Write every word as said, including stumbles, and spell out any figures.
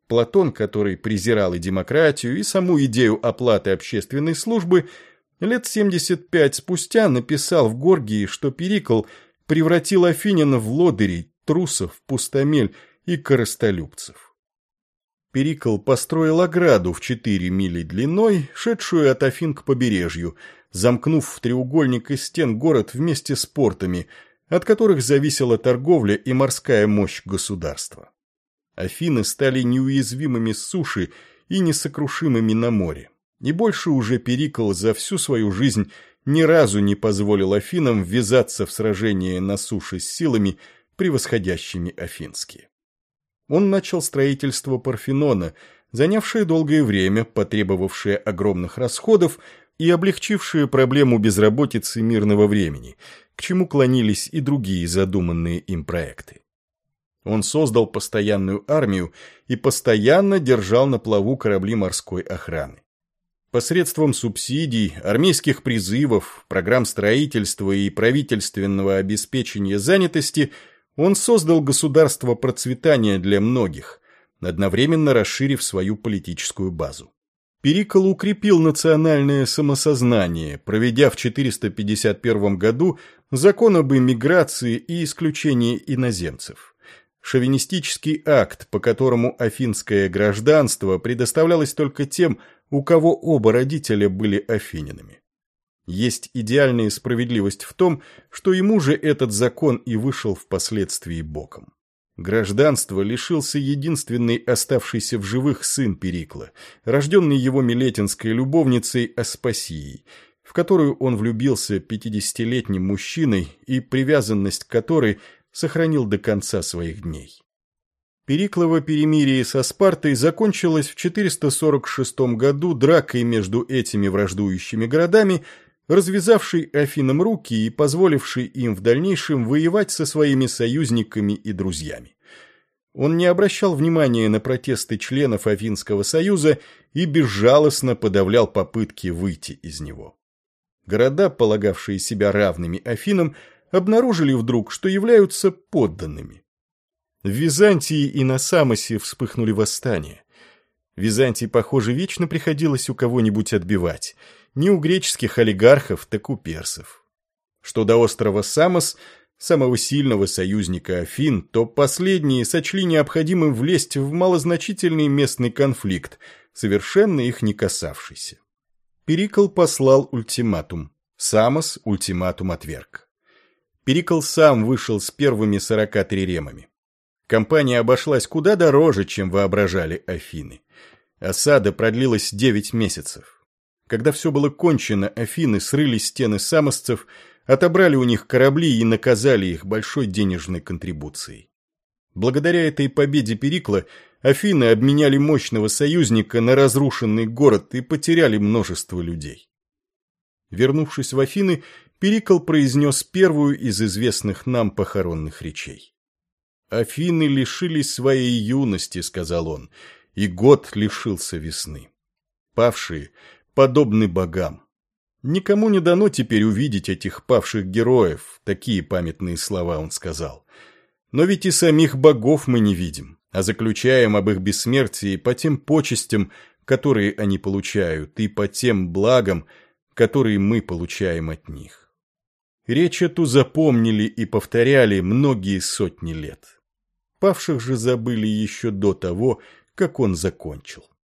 Платон, который презирал и демократию, и саму идею оплаты общественной службы, лет семьдесят пять спустя написал в Горгии, что Перикл превратил афинян в лодырей, трусов, пустомель и корыстолюбцев. Перикл построил ограду в четыре мили длиной, шедшую от Афин к побережью, замкнув в треугольник из стен город вместе с портами, от которых зависела торговля и морская мощь государства. Афины стали неуязвимыми с суши и несокрушимыми на море, и больше уже Перикл за всю свою жизнь ни разу не позволил Афинам ввязаться в сражение на суше с силами, превосходящими афинские. Он начал строительство Парфенона, занявшее долгое время, потребовавшее огромных расходов и облегчившее проблему безработицы мирного времени, к чему клонились и другие задуманные им проекты. Он создал постоянную армию и постоянно держал на плаву корабли морской охраны. Посредством субсидий, армейских призывов, программ строительства и правительственного обеспечения занятости он создал государство процветания для многих, одновременно расширив свою политическую базу. Перикл укрепил национальное самосознание, проведя в четыреста пятьдесят первом году закон об эмиграции и исключении иноземцев. Шовинистический акт, по которому афинское гражданство предоставлялось только тем, у кого оба родителя были афинянами. Есть идеальная справедливость в том, что ему же этот закон и вышел впоследствии боком. Гражданство лишился единственный оставшийся в живых сын Перикла, рожденный его милетинской любовницей Аспасией, в которую он влюбился пятидесятилетним мужчиной и привязанность к которой сохранил до конца своих дней. Периклово перемирие со Спартой закончилось в четыреста сорок шестом году дракой между этими враждующими городами, развязавший Афинам руки и позволивший им в дальнейшем воевать со своими союзниками и друзьями. Он не обращал внимания на протесты членов Афинского союза и безжалостно подавлял попытки выйти из него. Города, полагавшие себя равными Афинам, обнаружили вдруг, что являются подданными. В Византии и на Самосе вспыхнули восстания. Византии, похоже, вечно приходилось у кого-нибудь отбивать. Не у греческих олигархов, так у персов. Что до острова Самос, самого сильного союзника Афин, то последние сочли необходимым влезть в малозначительный местный конфликт, совершенно их не касавшийся. Перикл послал ультиматум. Самос ультиматум отверг. Перикл сам вышел с первыми сорока триремами. Кампания обошлась куда дороже, чем воображали Афины. Осада продлилась девять месяцев. Когда все было кончено, Афины срыли стены самосцев, отобрали у них корабли и наказали их большой денежной контрибуцией. Благодаря этой победе Перикла Афины обменяли мощного союзника на разрушенный город и потеряли множество людей. Вернувшись в Афины, Перикл произнес первую из известных нам похоронных речей. «Афины лишились своей юности», — сказал он, — «и год лишился весны. Павшие подобны богам. Никому не дано теперь увидеть этих павших героев», — такие памятные слова он сказал. «Но ведь и самих богов мы не видим, а заключаем об их бессмертии по тем почестям, которые они получают, и по тем благам, которые мы получаем от них». Речь эту запомнили и повторяли многие сотни лет. Павших же забыли еще до того, как он закончил.